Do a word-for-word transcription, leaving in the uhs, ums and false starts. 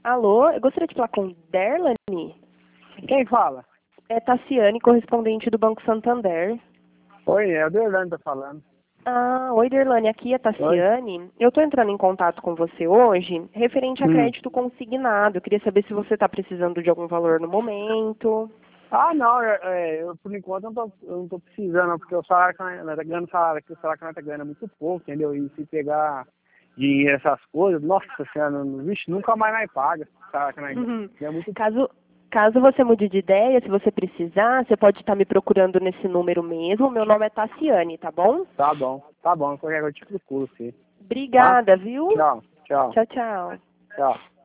Alô, eu gostaria de falar com Derlane. Quem fala? É Tassiane, correspondente do Banco Santander. Oi, é o Derlane tá falando. Ah, oi Derlane, aqui é Tassiane. Oi. Eu estou entrando em contato com você hoje, referente a Hum. crédito consignado. Eu queria saber se você está precisando de algum valor no momento. Ah, não, é, é, eu por enquanto eu não tô, eu não tô precisando, não, porque o salário que nós tá ganhando, salário, que o salário que nós tá ganhando é muito pouco, entendeu? E se pegar dinheiro, essas coisas, nossa senhora, vixe, nunca mais nós paga. O salário que nós Uhum. ganha muito Caso, caso você mude de ideia, se você precisar, você pode estar me procurando nesse número mesmo. Meu nome é Tassiane, tá bom? Tá bom, tá bom, qualquer coisa eu te procuro, sim. Obrigada, Tá? viu? Tchau, tchau, Tchau, tchau. tchau.